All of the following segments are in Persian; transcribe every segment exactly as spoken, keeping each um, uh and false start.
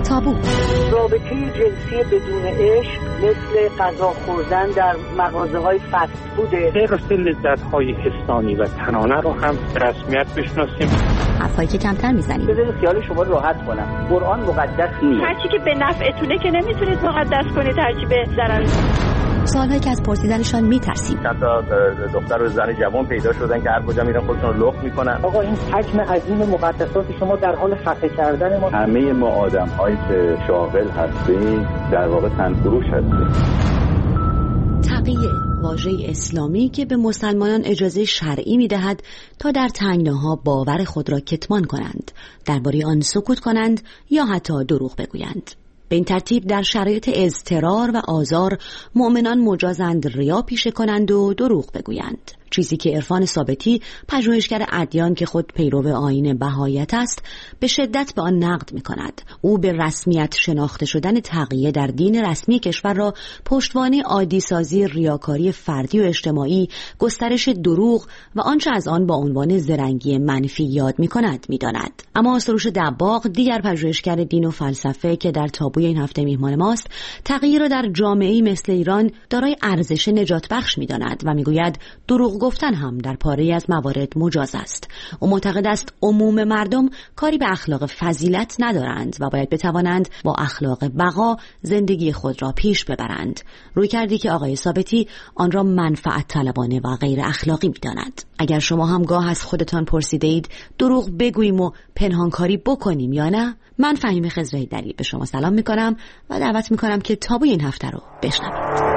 تابو. رابطه جنسی بدون عشق مثل غذا خوردن در مغازه‌های فست فوده. غیر لذت‌های حسانی و تنانه رو هم به رسمیت بشناسیم. حرفایی که کمتر میزنیم. بذارید خیال شما راحت کنم. قرآن مقدس نیست. هرچی که به نفعتونه که نمیتونید مقدس کنید، هرچی به ضرر. سوالهایی که از پرسیدنشان میترسیم. چند تا دختر و زن جوان پیدا شدن که هر کجا میرن خودشون رو لخت میکنن. آقا این حجم عظیم مقدسات شما در حال خفه کردن ما. همه ما آدم‌هایی که شاغل هستیم در واقع تنفروش هستیم. تقیه، واژه اسلامی که به مسلمانان اجازه شرعی میدهد تا در تنگناها باور خود را کتمان کنند، درباره آن سکوت کنند یا حتی دروغ بگویند. به این ترتیب در شرایط اضطرار و آزار مؤمنان مجازند ریا پیشه کنند و دروغ بگویند، چیزی که عرفان ثابتی، پژوهشگر ادیان که خود پیرو آیین بهاییت است، به شدت به آن نقد می‌کند. او به رسمیت شناخته شدن تقیه در دین رسمی کشور را پشتوانه عادی سازی ریاکاری فردی و اجتماعی، گسترش دروغ و آنچه از آن با عنوان زرنگی منفی یاد می‌کند می‌داند. اما سروش دباغ، دیگر پژوهشگر دین و فلسفه که در تابوی این هفته میهمان ماست، تقیه را در جامعه‌ای مثل ایران دارای ارزش نجات بخش می‌داند و می‌گوید دروغ گفتن هم در پاره‌ای از موارد مجاز است. او معتقد است عموم مردم کاری به اخلاق فضیلت ندارند و باید بتوانند با اخلاق بقا زندگی خود را پیش ببرند. روی کردی که آقای ثابتی آن را منفعت طلبانه و غیر اخلاقی می‌داند. اگر شما هم گاه از خودتان پرسیده اید دروغ بگوییم و پنهانکاری بکنیم یا نه، من فهیم خضره‌ایدری به شما سلام می‌کنم و دعوت می‌کنم که تابوی این هفته رو بشنوید.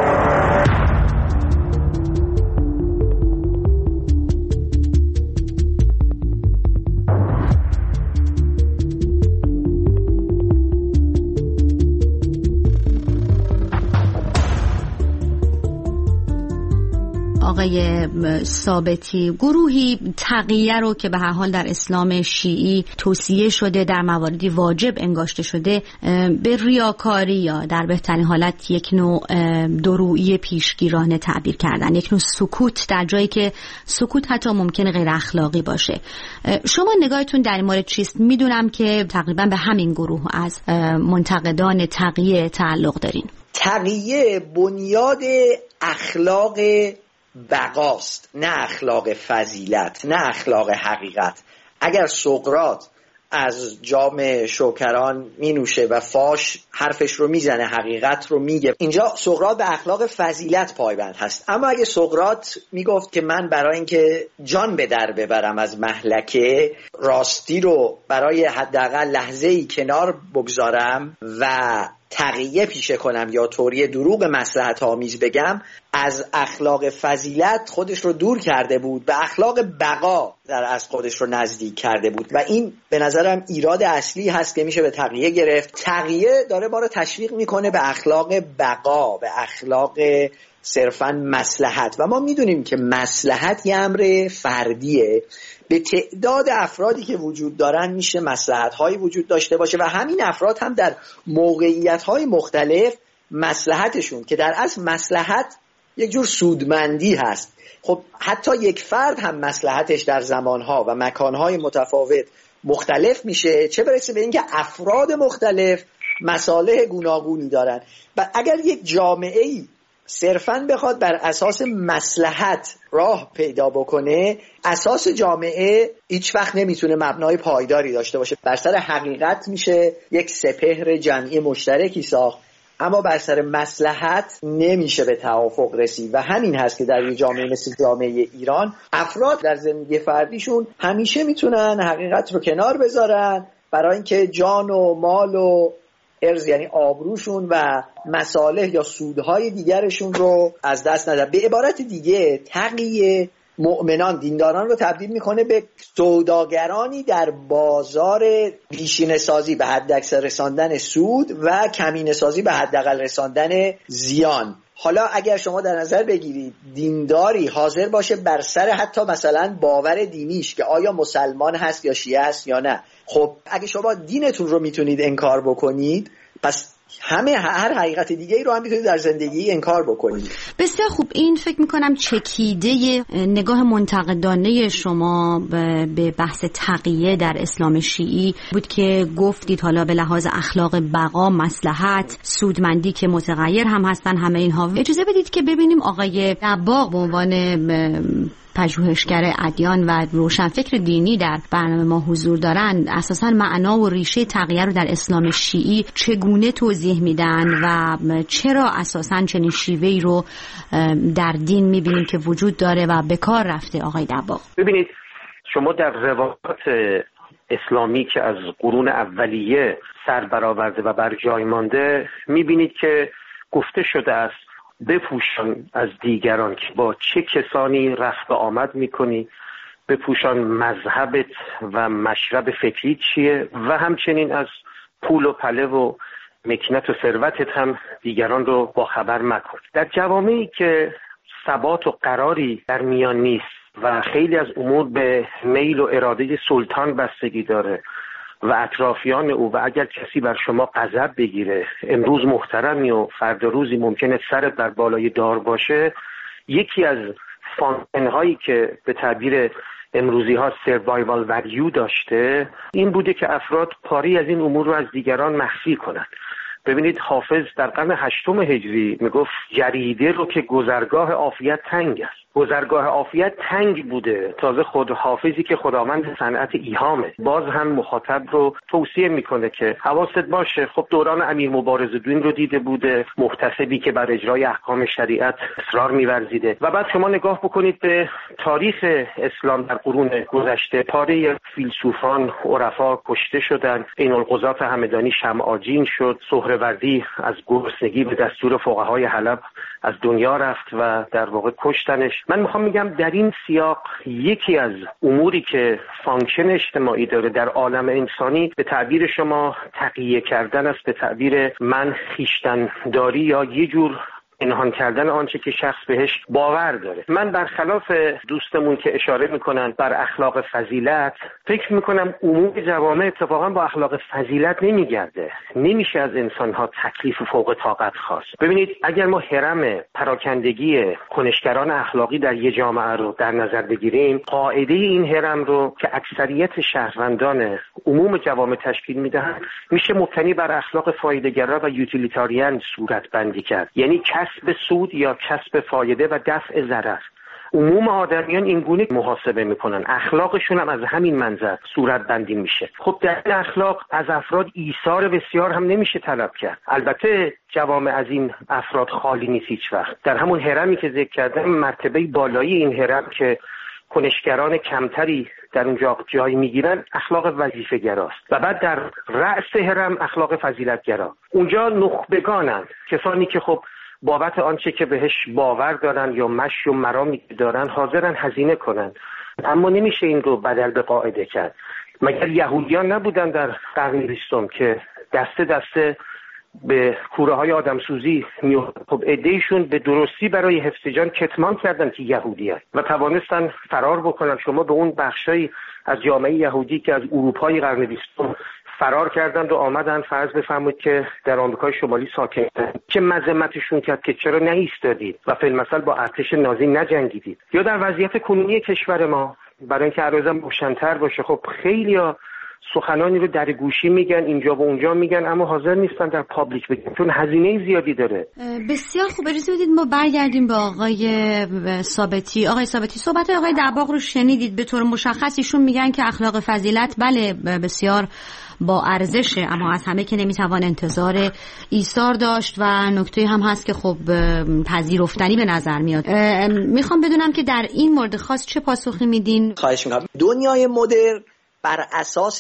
آقای ثابتی، گروهی تقیه رو که به هر حال در اسلام شیعی توصیه شده، در مواردی واجب انگاشته شده، به ریاکاری یا در بهترین حالت یک نوع درویی پیشگیرانه تعبیر کردن، یک نوع سکوت در جایی که سکوت حتی ممکنه غیر اخلاقی باشه. شما نگاهتون در این مورد چیست؟ میدونم که تقریبا به همین گروه از منتقدان تقیه تعلق دارین. تقیه بنیاد اخلاق بقاست، نه اخلاق فضیلت، نه اخلاق حقیقت. اگر سقراط از جام شوکران می نوشه و فاش حرفش رو میزنه، حقیقت رو میگه، اینجا سقراط به اخلاق فضیلت پایبند هست. اما اگه سقراط میگفت که من برای اینکه جان به در ببرم از مهلکه، راستی رو برای حداقل لحظه‌ای کنار بگذارم و تقیه پیشه کنم یا طوری دروغ مصلحت آمیز بگم، از اخلاق فضیلت خودش رو دور کرده بود، به اخلاق بقا در از خودش رو نزدیک کرده بود و این به نظرم ایراد اصلی هست که میشه به تقیه گرفت. تقیه داره ما رو تشویق میکنه به اخلاق بقا، به اخلاق صرفاً مصلحت و ما میدونیم که مصلحت یه امر فردیه. به تعداد افرادی که وجود دارن میشه مصلحت‌هایی وجود داشته باشه و همین افراد هم در موقعیت‌های مختلف مصلحتشون که در اصل مصلحت یک جور سودمندی هست، خب حتی یک فرد هم مصلحتش در زمانها و مکانهای متفاوت مختلف میشه، چه برسه به اینکه افراد مختلف مصالح گوناگونی دارن. و اگر یک جامعه‌ای صرفاً بخواد بر اساس مصلحت راه پیدا بکنه، اساس جامعه هیچ وقت نمیتونه مبنای پایداری داشته باشه. بر سر حقیقت میشه یک سپهر جمعی مشترکی ساخت، اما بر سر مصلحت نمیشه به توافق رسید و همین هست که در یک جامعه مثل جامعه ایران افراد در زندگی فردیشون همیشه میتونن حقیقت رو کنار بذارن برای اینکه جان و مال و ارز، یعنی آبروشون و مصالح یا سودهای دیگرشون رو از دست ندن. به عبارت دیگه تقیه مؤمنان، دینداران رو تبدیل میکنه به سوداگرانی در بازار پیشینه سازی به حد اکثر رساندن سود و کمینه سازی به حداقل رساندن زیان. حالا اگر شما در نظر بگیرید دینداری حاضر باشه بر سر حتی مثلا باور دینیش که آیا مسلمان هست یا شیعه هست یا نه، خب اگه شما دینتون رو میتونید انکار بکنید، پس همه هر حقیقت دیگه ای رو هم میتونید در زندگی انکار بکنید. بسیار خوب. این فکر میکنم چکیده نگاه منتقدانه شما به بحث تقیه در اسلام شیعی بود که گفتید حالا به لحاظ اخلاق بقا، مصلحت، سودمندی که متغیر هم هستن همه اینها. اجازه بدید که ببینیم آقای دباغ به عنوان پژوهشگر ادیان و روشنفکر دینی در برنامه ما حضور دارند، اساساً معنا و ریشه تقیه رو در اسلام شیعی چگونه توضیح میدن و چرا اساساً چنین شیوهی رو در دین میبینیم که وجود داره و به کار رفته. آقای دباغ، ببینید شما در روایات اسلامی که از قرون اولیه سر برآورده و بر جای مانده میبینید که گفته شده است بپوشان از دیگران که با چه کسانی رفت و آمد میکنی، بپوشان مذهبت و مشرب فکری چیه و همچنین از پول و پله و مکنت و ثروتت هم دیگران رو با خبر مکن. در جوامعی که ثبات و قراری در میان نیست و خیلی از امور به میل و اراده سلطان بستگی داره و اطرافیان او، و اگر کسی بر شما غضب بگیره، امروز محترمی و فردا روزی ممکنه سرت بر بالای دار باشه، یکی از فانکشن‌هایی که به تعبیر امروزی ها سروایوال ولیو داشته این بوده که افراد پاری از این امور رو از دیگران مخفی کنند. ببینید حافظ در قرن هشتم هجری میگفت جریده رو که گذرگاه عافیت تنگ است. گذرگاه عافیت تنگ بوده. تازه خود حافظی که خداوند صنعت ایهامه باز هم مخاطب رو توصیه میکنه که حواست باشه. خب دوران امیر مبارزالدین رو دیده بوده، محتسبی که بر اجرای احکام شریعت اصرار می‌ورزیده. و بعد شما نگاه بکنید به تاریخ اسلام در قرون گذشته، پاره فیلسوفان عرفا کشته شدند. عین القضات همدانی شمع‌آجین شد. سهروردی از گرسنگی به دستور فقهای حلب از دنیا رفت و در واقع کشتنش. من میخوام میگم در این سیاق یکی از اموری که فانکشن اجتماعی داره در عالم انسانی به تعبیر شما تقیه کردن است، به تعبیر من خویشتن داری یا یه جور پنهان کردن آنچه که شخص بهش باور داره. من برخلاف دوستمون که اشاره میکنن بر اخلاق فضیلت، فکر میکنم عموم جوامع اتفاقا با اخلاق فضیلت نمیگرده. نمیشه از انسانها تکلیف فوق طاقت خواست. ببینید اگر ما هرم پراکندگی کنشگران اخلاقی در یه جامعه رو در نظر بگیریم، قاعده این هرم رو که اکثریت شهروندان عموم جوامع تشکیل میدهند میشه مبتنی بر اخلاق فایده‌گرا و یوتیلیتاریان صورت بندی کرد. یعنی کسب سود یا کسب فایده و دفع ضرر. عموم آدمیان این گونه محاسبه میکنن، اخلاقشون هم از همین منظر صورت بندی میشه. خب در این اخلاق از افراد ایثار بسیار هم نمیشه طلب کرد. البته جوامع از این افراد خالی نیست هیچ وقت. در همون هرمی که ذکر کردم، مرتبه بالایی این هرم که کنشگران کمتری در اونجا جای میگیرن اخلاق وظیفه گراست و بعد در رأس هرم اخلاق فضیلت گرا. اونجا نخبگانن، کسانی که خب بابت آنچه که بهش باور دارن یا مشی و مرامی دارن حاضرن هزینه کنن. اما نمیشه این رو بدل به قاعده کرد. مگر یهودیان نبودن در قرن بیستم که دسته دسته به کوره های آدمسوزی میومدن؟ خب عده‌ایشون به درستی برای حفظ جان کتمان کردن که یهودی هست و توانستن فرار بکنن. شما به اون بخشایی از جامعه یهودی که از اروپای قرن بیستم فرار کردند و آمدن فرض بفرمایید که در آمریکای شمالی ساکن که مذمتشون کرد که چرا نایستادید و فی المثل با ارتش نازی نجنگیدید. یا در وضعیت کنونی کشور ما برای اینکه عرضم روشن‌تر باشه، خب خیلی‌ها سخنانی رو در گوشی میگن، اینجا و اونجا میگن، اما حاضر نیستن در پابلیک بگن چون هزینه زیادی داره. بسیار خوب. اجازه بدید ما برگردیم به آقای ثابتی. آقای ثابتی، صحبت آقای دباغ رو شنیدید. به طور مشخص ایشون میگن که اخلاق فضیلت بله بسیار با ارزشه، اما از همه که نمیتوان انتظار ایثار داشت و نکته هم هست که خب پذیرفتنی به نظر میاد. میخوام بدونم که در این مورد خاص چه پاسخی میدین؟ خواهش میکنم. دنیای مدرن بر اساس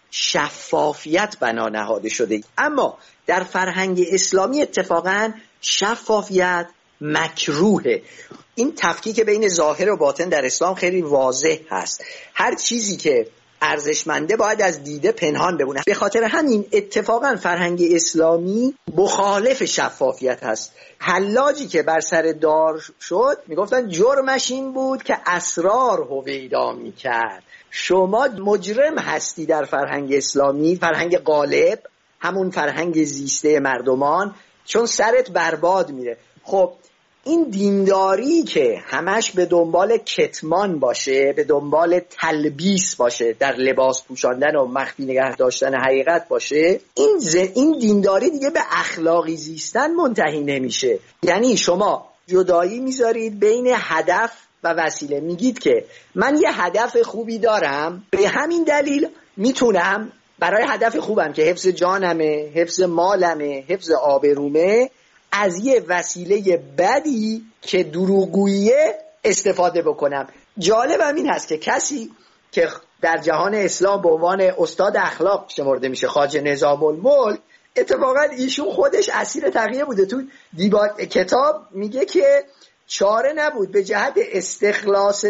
شفافیت بنا نهاده شده، اما در فرهنگ اسلامی اتفاقا شفافیت مکروهه. این تفکیک بین ظاهر و باطن در اسلام خیلی واضح هست. هر چیزی که ارزشمنده باید از دیده پنهان بمونه. به خاطر همین اتفاقا فرهنگ اسلامی مخالف شفافیت هست. حلاجی که بر سر دار شد میگفتن جرمش این بود که اسرار هویدا میکرد. شما مجرم هستی در فرهنگ اسلامی، فرهنگ غالب، همون فرهنگ زیسته مردمان، چون سرت برباد میره. خب این دینداری که همش به دنبال کتمان باشه، به دنبال تلبیس باشه، در لباس پوشاندن و مخفی نگه داشتن حقیقت باشه، این ز... این دینداری دیگه به اخلاقی زیستن منتهی نمیشه. یعنی شما جدایی میذارید بین هدف و وسیله. میگید که من یه هدف خوبی دارم، به همین دلیل میتونم برای هدف خوبم که حفظ جانمه، حفظ مالمه، حفظ آبرومه، از یه وسیله بدی که دروغگوییه استفاده بکنم. جالبم این هست که کسی که در جهان اسلام به عنوان استاد اخلاق شمرده میشه، خواجه نظام الملک، اتفاقا ایشون خودش اسیر تقیه بوده. تو دیبا... کتاب میگه که چاره نبود به جهت استخلاص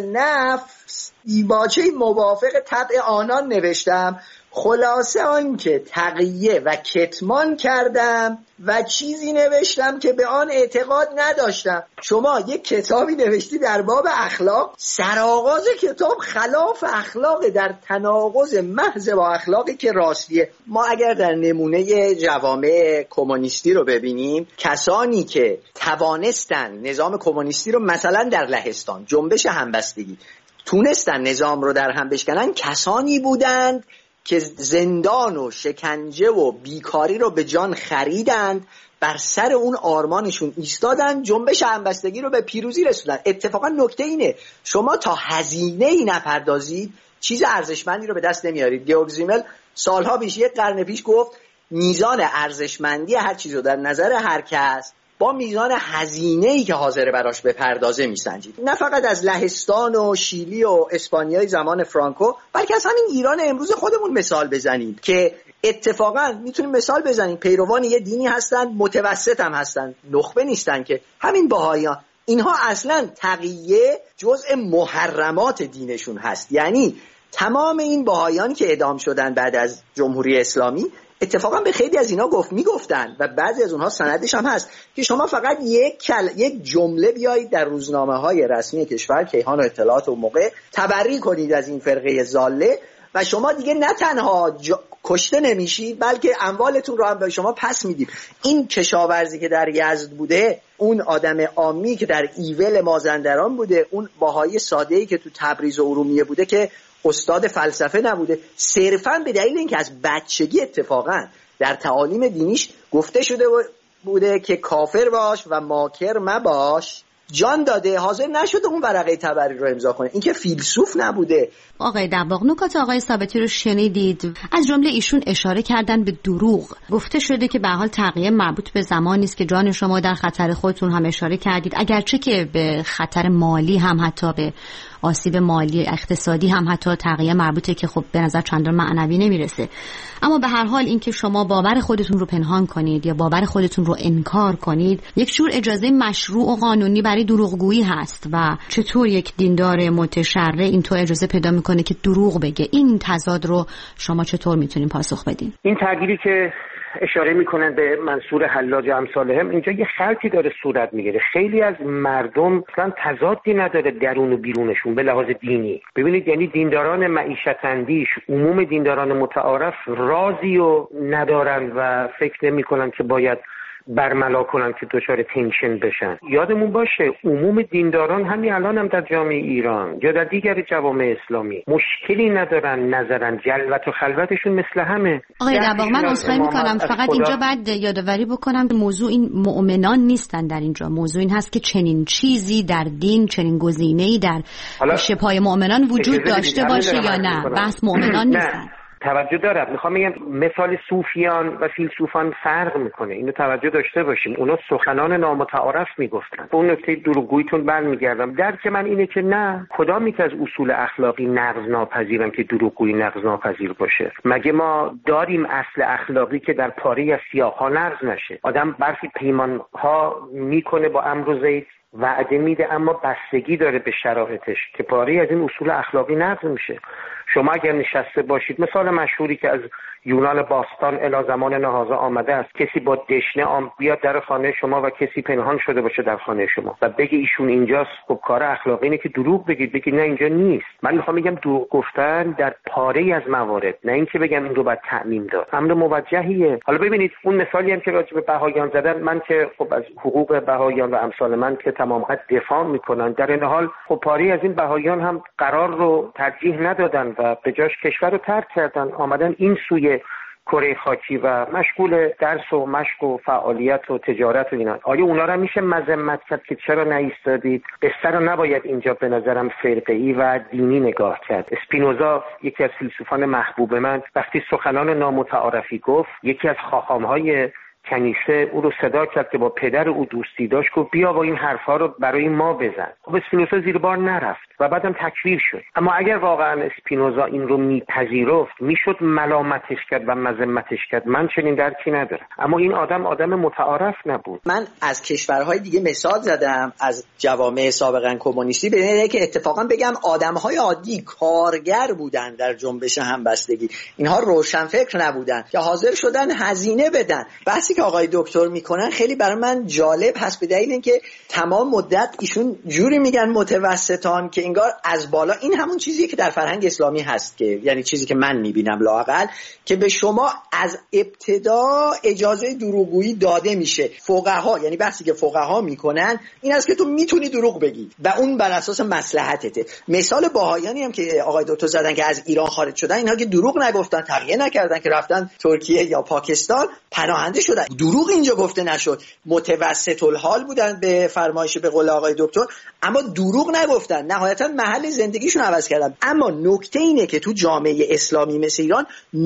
نفس دیباچه موافق طبع آنان نوشتم، خلاصه آن که تقیه و کتمان کردم و چیزی نوشتم که به آن اعتقاد نداشتم. شما یک کتابی نوشتی در باب اخلاق، سرآغاز کتاب خلاف اخلاق، در تناقض محض با اخلاقی که راستیه. ما اگر در نمونه جوامع کمونیستی رو ببینیم، کسانی که توانستن نظام کمونیستی رو مثلا در لهستان جنبش همبستگی تونستن نظام رو در هم بشکنن، کسانی بودند که زندان و شکنجه و بیکاری رو به جان خریدند، بر سر اون آرمانشون ایستادن، جنبش همبستگی رو به پیروزی رسوندن. اتفاقا نکته اینه شما تا هزینه ای نپردازید چیز ارزشمندی رو به دست نمیارید. گیورگ زیمل سالها پیش، یک قرن پیش گفت میزان ارزشمندی هر چیز رو در نظر هر کس با میزان هزینه‌ای که حاضر براش بپردازه میسنجید. نه فقط از لهستان و شیلی و اسپانیای زمان فرانکو، بلکه از همین ایران امروز خودمون مثال بزنیم که اتفاقا میتونیم مثال بزنیم پیروان یه دینی هستن، متوسط هم هستن، نخبه نیستن، که همین بهائیان. اینها اصلا تقیه جزء محرمات دینشون هست. یعنی تمام این بهائیان که اعدام شدن بعد از جمهوری اسلامی، اتفاقا به خیلی از اینا گفت میگفتن و بعضی از اونها سندش هم هست که شما فقط یک کل... یک جمله بیایید در روزنامه‌های رسمی کشور، کیهان و اطلاعات و موقع، تبری کنید از این فرقه ضاله و شما دیگه نه تنها ج... کشته نمیشید، بلکه اموالتون رو هم به شما پس میدیم. این کشاورزی که در یزد بوده، اون آدم عامی که در ایول مازندران بوده، اون بهایی ساده‌ای که تو تبریز و ارومیه بوده که استاد فلسفه نبوده، صرفاً به دلیل اینکه از بچگی اتفاقاً در تعالیم دینیش گفته شده بوده که کافر باش و ماکر مباش، جان داده، حاضر نشده اون ورقه تبری رو امضا کنه. این که فیلسوف نبوده. آقای دباغ، نکات آقای ثابتی رو شنیدید. از جمله ایشون اشاره کردن به دروغ. گفته شده که به حال تقیه مربوط به زمانی است که جان شما در خطر، خودتون هم اشاره کردید، اگرچه که به خطر مالی هم، حتی به آسیب مالی اقتصادی هم حتی تقیه مربوطه که خب به نظر چندان معنوی نمیرسه. اما به هر حال اینکه شما باور خودتون رو پنهان کنید یا باور خودتون رو انکار کنید، یک جور اجازه مشروع و قانونی برای دروغگویی هست. و چطور یک دیندار متشرع اینطور اجازه پیدا میکنه که دروغ بگه؟ این تضاد رو شما چطور میتونین پاسخ بدین؟ این تغییری که اشاره میکنن به منصور حلاج امثالهم، اینجا یه خلطی داره صورت میگیره. خیلی از مردم اصلا تضادی نداره درون و بیرونشون به لحاظ دینی. ببینید، یعنی دینداران معیشت اندیش، عموم دینداران متعارف رازی و ندارن و فکر نمیکنن که باید برملا کنن که دچار تنشن بشن. یادمون باشه عموم دینداران همین الان هم در جامعه ایران یا در دیگر جوامع اسلامی مشکلی ندارن، نظرن، جلوت و خلوتشون مثل همه. آقای دباغ، من عذرخواهی میکنم، فقط اینجا بعد یادآوری بکنم موضوع این مؤمنان نیستن. در اینجا موضوع این هست که چنین چیزی در دین، چنین گزینه‌ای در شبهای مؤمنان وجود داشته باشه یا نه. بحث مؤمنان نیستن. توجه دارم، میخوام بگم مثال صوفیان و فیلسوفان فرق میکنه، اینو توجه داشته باشیم. اونا سخنان نامتعارف میگفتن. به اون نکته دروغگوییتون برمیگردم. درک من اینه که نه، کدامی که از اصول اخلاقی نقض ناپذیرن که دروغگویی نقض ناپذیر باشه؟ مگه ما داریم اصل اخلاقی که در پاره از سیاق‌ها نقض نشه؟ آدم برخی پیمان‌ها میکنه با امر و زید، وعده میده، اما بستگی داره به شرایطش که پاره از این اصول اخلاقی نقض میشه. شما اگر نشسته باشید، مثال مشهوری که از یونان باستان الی زمان نهازا آمده است، کسی با دشنه آم بیاد در خانه شما و کسی پنهان شده باشه در خانه شما و بگه ایشون اینجاست، خب کار اخلاقی اینه که دروغ بگید، بگید نه اینجا نیست. من میخوام بگم دروغ گفتن در پاره از موارد، نه اینکه بگم این رو باید تعمیم داد، امر موجهیه. حالا ببینید اون مثالی هم که راجع به بهاییان زدن، من که خب از حقوق بهاییان و امثال من که تمام قد دفاع میکنن، در این حال خب پاره از این بهاییان هم قرار رو ترجیح ندادن و به جاش کشور رو ترک کردن، آمدن این سوی کره خاکی و مشغول درس و مشق و فعالیت و تجارت و اینا. آیا اونا رو میشه مذمت کرد که چرا نایستادید؟ قصه رو نباید اینجا به نظرم فرقه‌ای و دینی نگاه کرد. اسپینوزا یکی از فیلسوفان محبوب من وقتی سخنان نامتعارفی گفت، یکی از خاخام‌های کنیسه او رو صدا کرد که با پدر او دوستی داشت، گفت بیا با این حرفا رو برای ما بزن. خب اسپینوزا زیر بار نرفت و بعدم تکفیر شد. اما اگر واقعا اسپینوزا این رو میپذیرفت، میشد ملامتش کرد و مذمتش کرد. من چنین درکی ندارم. اما این آدم آدم متعارف نبود. من از کشورهای دیگه مثال زدم، از جوامع سابقا کمونیستی، به اینه که اتفاقا بگم آدمهای عادی کارگر بودن در جنبش همبستگی. اینها روشنفکر نبودن که حاضر شدن هزینه بدن. بحثی که آقای دکتر میکنن خیلی برای من جالب هست، به دلیل اینکه تمام مدت ایشون جوری میگن متوسطان که انگار از بالا. این همون چیزیه که در فرهنگ اسلامی هست، که یعنی چیزی که من میبینم لااقل، که به شما از ابتدا اجازه دروغگویی داده میشه. فقها، یعنی بحثی که فقها میکنن این است که تو میتونی دروغ بگی و اون بر اساس مصلحتته. مثال بهائیانی هم که آقای دکتر زدن که از ایران خارج شدن، اینها که دروغ نگفتن، تقیه نکردن، که رفتن ترکیه یا پاکستان پناهنده شدن. دروغ اینجا گفته نشد، متوسط الحال بودن به فرمایش به قول آقای دکتر، اما دروغ نگفتن، نهایتا محل زندگیشون عوض کردن. اما نکته اینه که تو جامعه اسلامی مثل ایران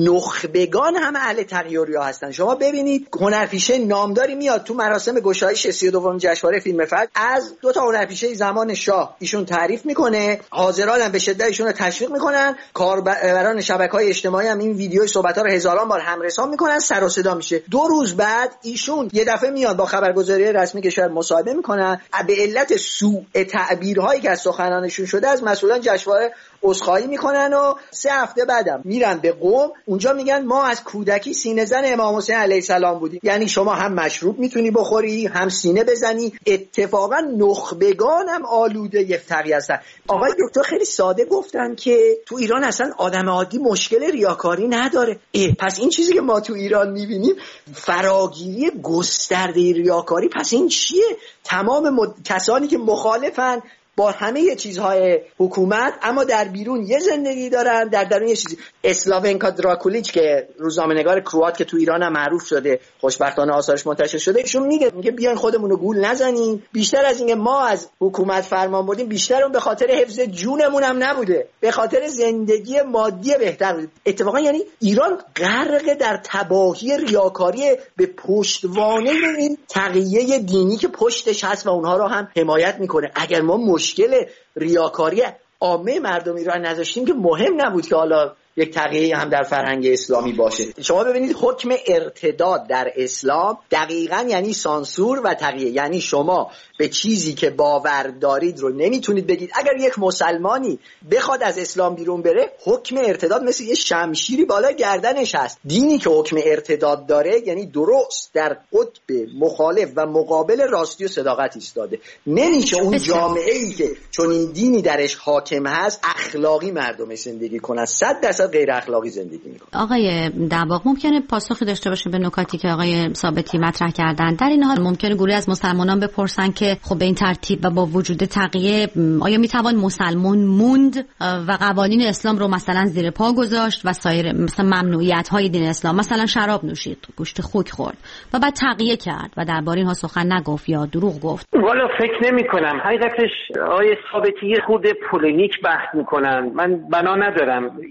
نخبگان هم اهل تغییریا هستن. شما ببینید هنرپیشه نامداری میاد تو مراسم گشایش سی و دوم جشنواره فیلم فجر، از دو تا هنرپیشه زمان شاه ایشون تعریف میکنه، حاضران هم به شدت ایشون رو تشویق میکنن، کاربران شبکه‌های اجتماعی هم این ویدیوی صحبت‌ها رو هزاران بار همرسان میکنن، سر و صدا میشه. دو روز بعد ایشون یه دفعه میاد با خبرگزاری رسمی کشور مصاحبه میکنن، به علت سوء تعبیرهایی که از سخنانشون شده از مسئولان جشنواره عذرخواهی میکنن و سه هفته بعدم میرن به قم، اونجا میگن ما از کودکی سینه زن امام حسین علیه السلام بودیم. یعنی شما هم مشروب میتونی بخوری، هم سینه بزنی. اتفاقا نخبگان هم آلوده یک تغییر هستن. آقای دکتر خیلی ساده گفتن که تو ایران اصلا آدم عادی مشکل ریاکاری نداره. پس این چیزی که ما تو ایران میبینیم فراگیری گسترده ریاکاری، پس این چیه؟ تمام مد... کسانی که مخالفن با همه چیزهای حکومت اما در بیرون یه زندگی دارن، در درون یه چیزی. اسلاونکا دراکولیچ که روزنامه‌نگار کروات که تو ایران هم معروف شده، خوشبختانه آثارش منتشر شده، ایشون میگه میگه بیاین خودمون رو گول نزنیم، بیشتر از اینکه ما از حکومت فرمان بردیم، بیشتر اون به خاطر حفظ جونمون هم نبوده، به خاطر زندگی مادی بهتر بود. اتفاقا یعنی ایران غرق در تباهی ریاکاری به پشتوانه این تقیه دینی که پشتش هست و اونها رو هم حمایت میکنه. اگر ما مشکل ریاکاری عامه مردم ایران نذاشتیم که مهم نبود که حالا یک تغییری هم در فرهنگ اسلامی باشه. شما ببینید حکم ارتداد در اسلام دقیقاً یعنی سانسور و تغییر، یعنی شما به چیزی که باور دارید رو نمیتونید بگید. اگر یک مسلمانی بخواد از اسلام بیرون بره، حکم ارتداد مثل یه شمشیری بالا گردنش هست. دینی که حکم ارتداد داره یعنی درست در قطب مخالف و مقابل راستی و صداقت ایستاده. نمیشه اون جامعه‌ای که چون این دینی درش حاکم هست اخلاقی مردمش زندگی کنن، صد درصد غیر اخلاقی زندگی میکنن. آقای دباغ ممکنه پاسخی داشته باشه به نکاتی که آقای ثابتی مطرح کردن؟ در این حال ممکنه گروهی از مسلمانان بپرسن که خب به این ترتیب و با وجود تقیه آیا میتوان مسلمان موند و قوانین اسلام رو مثلا زیر پا گذاشت و سایر مثلا ممنوعیت های دین اسلام، مثلا شراب نوشید، گوشت خوک خورد و بعد تقیه کرد و درباره اینها سخن نگفت یا دروغ گفت؟ والا فکر نمی کنم. حقیقتش آقای ثابتی خود پولینیک بحث میکنن، من بنا ندارم وارد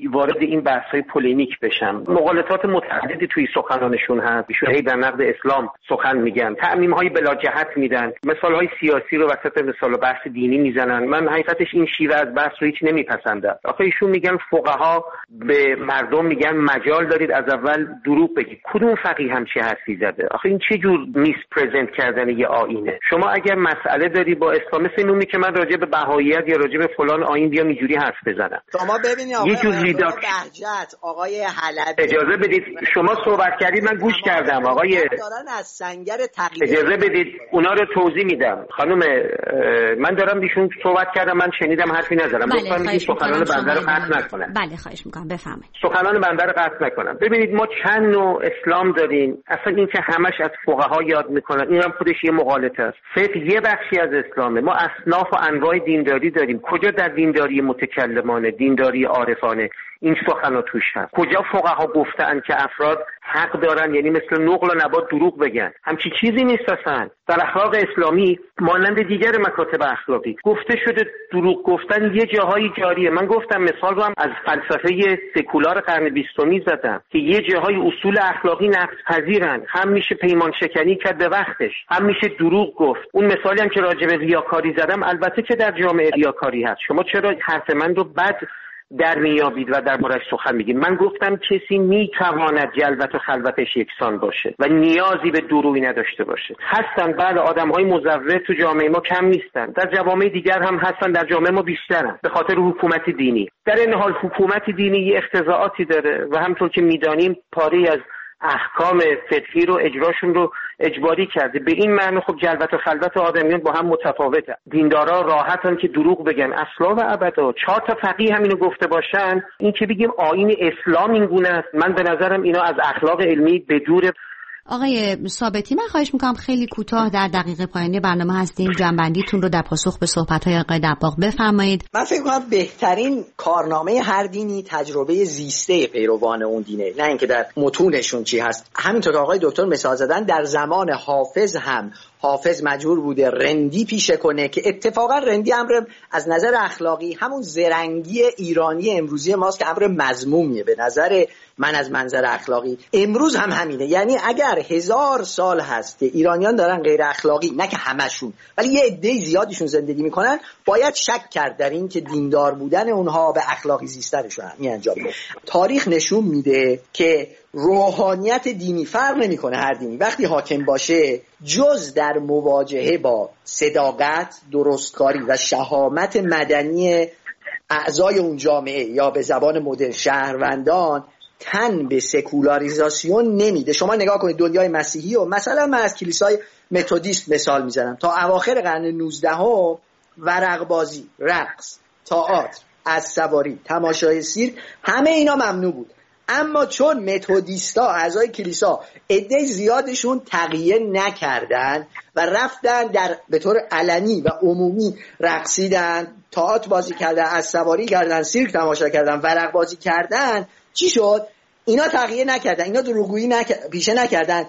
این بحث‌های پولیمیک بشم. مغالطات متعددی توی سخنانشون هست. ایشون هی در نقد اسلام سخن میگن، تعمیم‌های بلا جهت میدن، مثال‌های سیاسی رو وسط مثال بحث دینی میزنن. من حقیقتش این شیوه از بحث رو هیچ نمیپسندم. آخه ایشون میگن فقها به مردم میگن مجال دارید از اول دروغ بگید. کدوم فقیه همچی حرفی زده؟ آخه این چه جور میس پرزنت کردن یه آیینه؟ شما اگر مسئله داری با اسلام مثل اینه که من راجع به بهاییت یا راجع به فلان آیین بیام اینجوری حرف بزنم. شما ببینید آقای بهجت، آقای حلبی، اجازه بدید شما صحبت کردید من گوش کردم. آقای دارن از سنگر تقلید، اجازه بدید اونا رو توضیح میدم. خانم من دارم بیشون صحبت کردم، من شنیدم حرفی نزدم. لطفاً این سخنان بنده رو قطع نکنن. بله خواهش میکنم بفرمایید. سخنان بنده رو قطع نکنن. ببینید ما چند نوع اسلام داریم. اصلا این که همش از فقها یاد میکنن این هم خودش یه مغالطه است. فقه یه بخشی از اسلامه. ما اصناف و انواع دینداری داریم. کجا در دینداری متکلمانه، دینداری عارفانه این سخنا توش هست؟ کجا فقها گفتن که افراد حق دارن یعنی مثل نقل و نبات دروغ بگن؟ همچی چیزی نیست اصلا. در اخلاق اسلامی مانند دیگر مکاتب اخلاقی گفته شده دروغ گفتن یه جاهایی جاریه. من گفتم مثال رو هم از فلسفه سکولار قرن بیستمی زدم که یه جاهای اصول اخلاقی نقض پذیرن. هم میشه پیمان شکنی کرد به وقتش، هم میشه دروغ گفت. اون مثالی هم که راجع به ریاکاری زدم البته که در جامعه ریاکاری هست. شما چرا حرف من رو بد در میابید و در بارش سخن میگید؟ من گفتم کسی میتواند جلوت و خلوتش یکسان باشه و نیازی به دروغی نداشته باشه. هستن بعد آدمهای مزور تو جامعه ما کم نیستن، در جوامع دیگر هم هستن، در جامعه ما بیشترن به خاطر حکومت دینی. در این حال حکومت دینی یه اختزاعاتی داره و همونطور که میدانیم پاره از احکام فقهی رو اجراشون رو اجباری کرده. به این معنی خب جلوت و خلوت آدمیان با هم متفاوته. دیندارا راحتن که دروغ بگن اصلا و ابدا. چهار تا فقیه هم اینو گفته باشن، این که بگیم آیین اسلام این گونه است، من به نظرم اینا از اخلاق علمی به دوره. آقای ثابتی من خواهش میکنم خیلی کوتاه در دقیقه پایانی برنامه هستیم جنبندیتون رو در پاسخ به صحبت‌های آقای دباغ بفرمایید. من فکر کنم بهترین کارنامه هر دینی تجربه زیسته پیروان اون دینه، نه اینکه در متونشون چی هست. همینطور که آقای دکتر مثال زدن در زمان حافظ هم حافظ مجبور بوده رندی پیشه کنه که اتفاقا رندی امر از نظر اخلاقی همون زرنگی ایرانی امروزی ماست که امر مذمومیه به نظر من از منظر اخلاقی. امروز هم همینه. یعنی اگر هزار سال هست که ایرانیان دارن غیر اخلاقی، نه که همشون ولی یه عده زیادیشون زندگی میکنن، باید شک کرد در این که دیندار بودن اونها به اخلاقی زیستنشون می انجام. تاریخ نشون میده که روحانیت دینی فرق نمیکنه، هر دینی وقتی حاکم باشه جز در مواجهه با صداقت، درستکاری و شهامت مدنی اعضای اون جامعه یا به زبان مدرن شهروندان تن به سکولاریزاسیون نمیده. شما نگاه کنید دنیای مسیحی و مثلا من از کلیسای متودیست مثال میزنم، تا اواخر قرن نوزدهم ورق بازی، رقص، تئاتر، اسبسواری، تماشای سیرک همه اینا ممنوع بود. اما چون متودیستا اعضای کلیسا عده زیادشون تقیه نکردن و رفتن در به طور علنی و عمومی رقصیدن، تئاتر بازی کردن، اسبسواری کردن، سیرک تماشا کردن، ورق بازی کردن، چی شد؟ اینا تقیه نکردن، اینا دروغگویی نک... پیشه نکردن.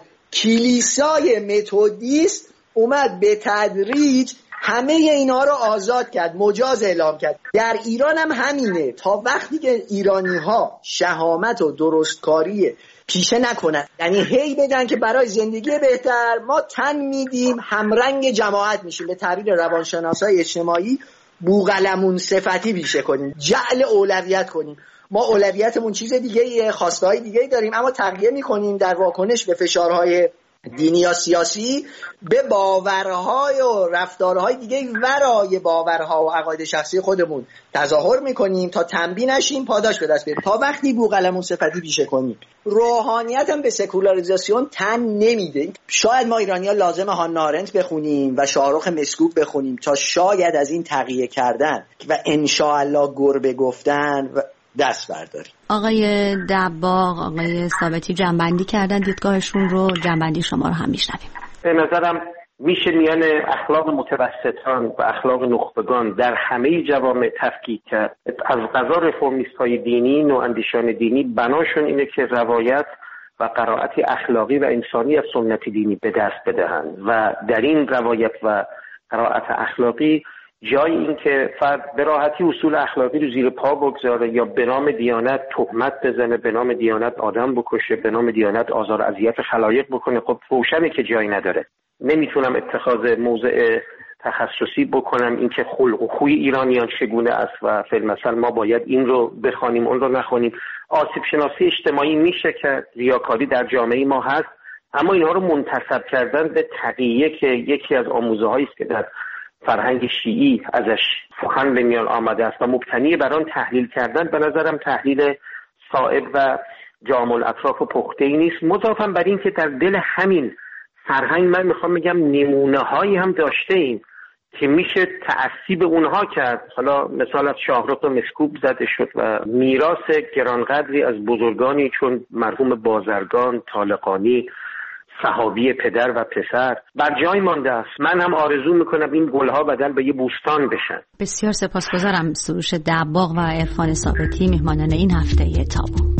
کلیسای متودیست اومد به تدریج همه اینا رو آزاد کرد، مجاز اعلام کرد. در ایران هم همینه. تا وقتی که ایرانی ها شهامت و درستکاری پیشه نکنن، یعنی هی بدن که برای زندگی بهتر ما تن میدیم، همرنگ جماعت میشیم، به تعبیر روانشناسای اجتماعی بوقلمون صفتی پیشه کنیم، جعل اولویت کنیم. ما اولویتمون چیز دیگه ایه، خواستهای دیگه ای داریم، اما تغییر میکنیم در واکنش به فشارهای دینی یا سیاسی به باورهای و رفتارهای دیگه ورای باورها و عقاید شخصی خودمون تظاهر میکنیم تا تنبیه نشیم، پاداش به دست بیاریم. تا وقتی بوقلمون صفتی پیشه کنیم روحانیت هم به سکولاریزاسیون تن نمیده. شاید ما ایرانی‌ها لازم هانا آرنت بخونیم و شاهرخ مسکوب بخونیم تا شاید از این تقیه کردن و انشاءالله گربه گفتن و دست برداریم. آقای دباغ، آقای ثابتی جنبندی کردن دیدگاهشون رو، جنبندی شما رو هم میشنویم. به نظرم میشه میان اخلاق متوسطان و اخلاق نخبگان در همه جوامع تفکیک کرد. از قضا رفرمیست‌های دینی، نواندیشان دینی بناشون اینه که روایت و قرائتی اخلاقی و انسانی از سنت دینی به دست بدهند و در این روایت و قرائت اخلاقی جای این که فرد به راحتی اصول اخلاقی رو زیر پا بگذاره یا به نام دیانت تهمت بزنه، به نام دیانت آدم بکشه، به نام دیانت آزار و اذیت خلایق بکنه، خب روشنه که جایی نداره. نمیتونم اتخاذ موضع تخصصی بکنم اینکه خلق و خوی ایرانیان چگونه است و فی‌المثل ما باید این رو بخوانیم اون رو نخوانیم. آسیب شناسی اجتماعی میشه که ریاکاری در جامعه ما هست، اما اینها رو منتسب کردن به تقیه که یکی از آموزه‌هایی است که در فرهنگ شیعی ازش سخن به میان آمده است و مبتنی بر آن تحلیل کردن، به نظرم تحلیل صائب و جامع الاطراف و پخته‌ای نیست. مضافاً بر این که در دل همین فرهنگ من میخوام بگم نمونه‌هایی هم داشته ایم که میشه تعصیب اونها کرد. حالا مثال از شاهرخ و مسکوب زده شد و میراث گرانقدری از بزرگانی چون مرحوم بازرگان، طالقانی، صحابی پدر و پسر بر جای مانده است. من هم آرزو میکنم این گلها بدل به یه بوستان بشن. بسیار سپاسگزارم. سروش دباغ و عرفان ثابتی مهمانان این هفته تابو.